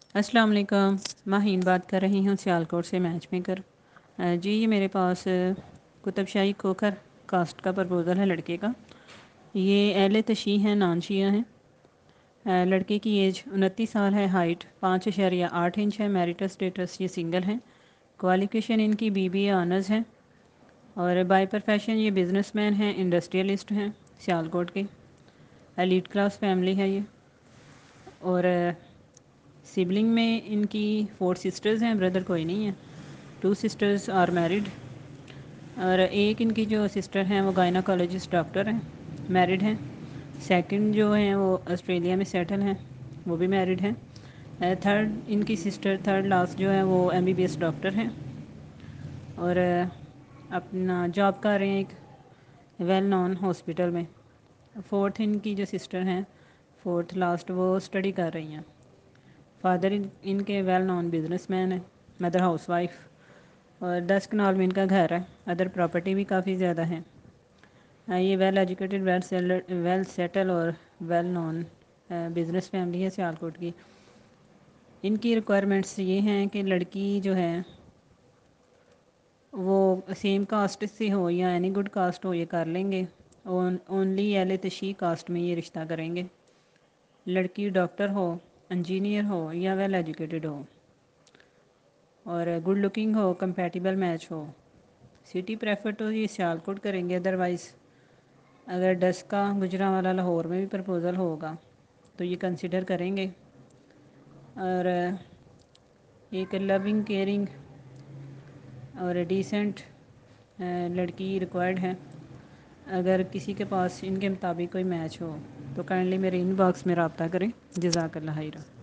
अस्सलाम वालेकुम। माहीन बात कर रही हूँ सियालकोट से मैच मेकर। जी ये मेरे पास कुतुब शाही खोखर कास्ट का प्रपोज़ल है लड़के का। ये अहले तशी हैं, नान शिया हैं। लड़के की एज 29 साल है, हाइट 5.8 इंच है, मैरिटल स्टेटस ये सिंगल हैं। क्वालिफिकेशन इनकी BBA ऑनर्स है और बाय प्रोफेशन ये बिजनेसमैन हैं, इंडस्ट्रियलिस्ट हैं, सियालकोट के। एलीट क्लास फैमिली है ये। और सिबलिंग में इनकी 4 सिस्टर्स हैं, ब्रदर कोई नहीं है। 2 सिस्टर्स आर मैरिड और एक इनकी जो सिस्टर हैं वो गायनाकोलॉजिस्ट डॉक्टर हैं, मैरिड हैं। सेकंड जो हैं वो ऑस्ट्रेलिया में सेटल हैं, वो भी मैरिड हैं। थर्ड इनकी सिस्टर, थर्ड लास्ट जो है वो MBBS डॉक्टर हैं और अपना जॉब कर रहे हैं एक वेल नोन हॉस्पिटल में। फोर्थ इनकी जो सिस्टर हैं, फोर्थ लास्ट, वो स्टडी कर रही हैं। फादर इनके वेल नोन बिजनेसमैन है, मदर हाउस वाइफ और 10 कनाल में इनका घर है। अदर प्रॉपर्टी भी काफ़ी ज़्यादा है। ये वेल एजुकेटेड, वेल सेटल और वेल नोन बिज़नेस फैमिली है सियालकोट की। इनकी रिक्वायरमेंट्स ये हैं कि लड़की जो है वो सेम कास्ट से हो या एनी गुड कास्ट हो, ये कर लेंगे। ओनली अहले तशी कास्ट में ये रिश्ता करेंगे। लड़की डॉक्टर हो, इंजीनियर हो या वेल एजुकेटेड हो और गुड लुकिंग हो, कंपैटिबल मैच हो। सिटी प्रेफर तो ये सियालकोट करेंगे, अदरवाइज़ अगर डस्का गुजरांवाला लाहौर में भी प्रपोज़ल होगा तो ये कंसिडर करेंगे। और एक लविंग, केयरिंग और डिसेंट लड़की रिक्वायर्ड है। अगर किसी के पास इनके मुताबिक कोई मैच हो तो काइंडली मेरे इनबॉक्स में रब्ता करें। जज़ाकल्लाह खैर।